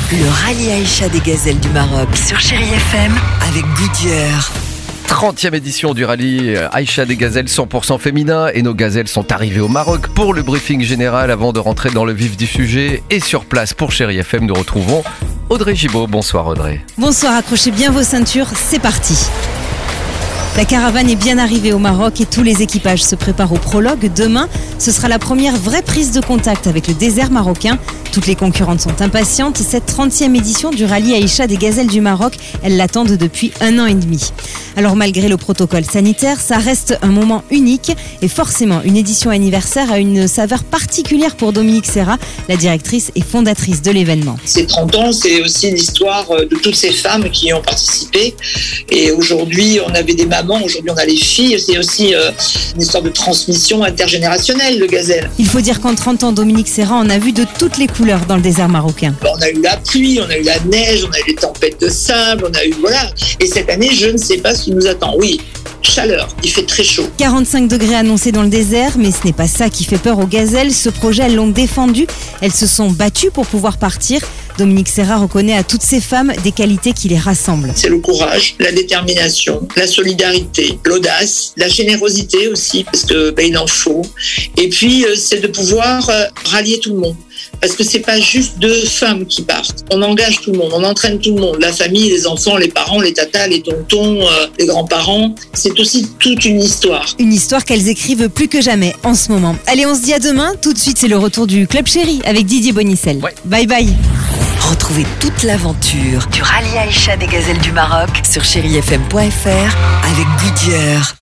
Le rallye Aïcha des gazelles du Maroc sur Chéri FM avec Goodyear. 30e édition du rallye Aïcha des gazelles 100% féminin et nos gazelles sont arrivées au Maroc pour le briefing général avant de rentrer dans le vif du sujet. Et sur place pour Chéri FM, nous retrouvons Audrey Gibaud. Bonsoir Audrey. Bonsoir, accrochez bien vos ceintures, c'est parti. La caravane est bien arrivée au Maroc et tous les équipages se préparent au prologue. Demain, ce sera la première vraie prise de contact avec le désert marocain. Toutes les concurrentes sont impatientes. Cette 30e édition du rallye Aïcha des gazelles du Maroc, elles l'attendent depuis 1 an et demi. Alors malgré le protocole sanitaire, ça reste un moment unique et forcément une édition anniversaire a une saveur particulière pour Dominique Serra, la directrice et fondatrice de l'événement. Ces 30 ans, c'est aussi l'histoire de toutes ces femmes qui y ont participé. Et aujourd'hui, on avait des mamans, aujourd'hui on a les filles. C'est aussi une histoire de transmission intergénérationnelle de gazelles. Il faut dire qu'en 30 ans, Dominique Serra en a vu de toutes les couleurs dans le désert marocain. On a eu la pluie, on a eu la neige, on a eu les tempêtes de sable, on a eu voilà. Et cette année, je ne sais pas ce qui nous attend. Oui, chaleur, il fait très chaud. 45 degrés annoncés dans le désert, mais ce n'est pas ça qui fait peur aux gazelles. Ce projet, elles l'ont défendu. Elles se sont battues pour pouvoir partir. Dominique Serra reconnaît à toutes ces femmes des qualités qui les rassemblent. C'est le courage, la détermination, la solidarité, l'audace, la générosité aussi, parce que il en faut. Et puis, c'est de pouvoir rallier tout le monde. Parce que c'est pas juste 2 femmes qui partent. On engage tout le monde, on entraîne tout le monde. La famille, les enfants, les parents, les tatas, les tontons, les grands-parents. C'est aussi toute une histoire. Une histoire qu'elles écrivent plus que jamais en ce moment. Allez, on se dit à demain. Tout de suite, c'est le retour du Club Chéri avec Didier Bonicel. Ouais. Bye bye. Retrouvez toute l'aventure du rallye Aïcha des gazelles du Maroc sur chérifm.fr avec Goodyear.